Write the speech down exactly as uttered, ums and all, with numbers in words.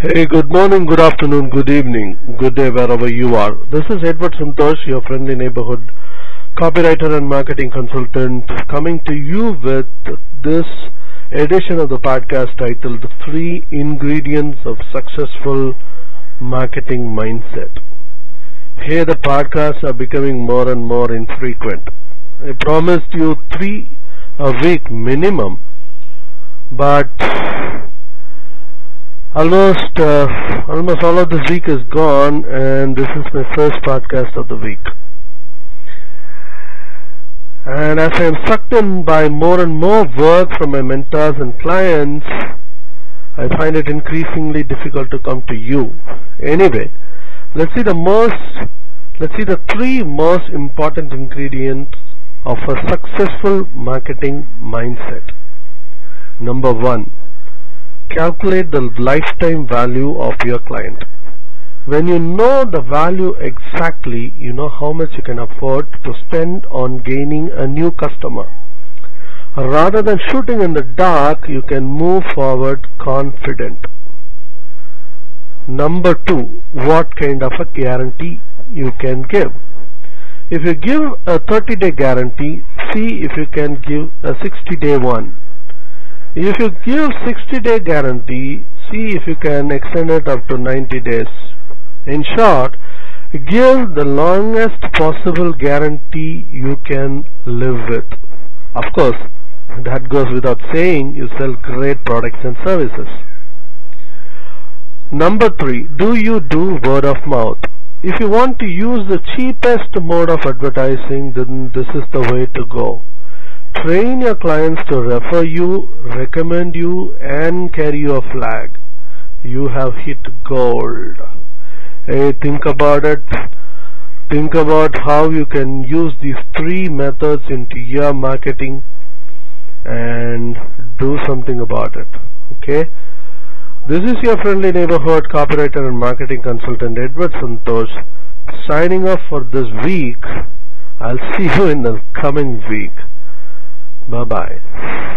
Hey, good morning, good afternoon, good evening, good day wherever you are. This is Edward Santosh, your friendly neighborhood copywriter and marketing consultant, coming to you with this edition of the podcast titled The Three Ingredients of Successful Marketing Mindset. Here the podcasts are becoming more and more infrequent. I promised you three a week minimum, but Almost, uh, almost all of this week is gone, and this is my first podcast of the week. And as I am sucked in by more and more work from my mentors and clients, I find it increasingly difficult to come to you. Anyway, let's see the most, let's see the three most important ingredients of a successful marketing mindset. Number one. Calculate the lifetime value of your client. When you know the value exactly, you know how much you can afford to spend on gaining a new customer. Rather than shooting in the dark, you can move forward confident. Number two, what kind of a guarantee you can give. If you give a thirty day guarantee, see if you can give a sixty day one. If you give sixty day guarantee, see if you can extend it up to ninety days. In short, give the longest possible guarantee you can live with. Of course, that goes without saying, you sell great products and services. Number three, do you do word of mouth? If you want to use the cheapest mode of advertising, then this is the way to go. Train your clients to refer you, recommend you, and carry your flag. You have hit gold. Hey, think about it. Think about how you can use these three methods into your marketing and do something about it. Okay? This is your friendly neighborhood copywriter and marketing consultant Edward Santosh signing off for this week. I'll see you in the coming week. Bye-bye.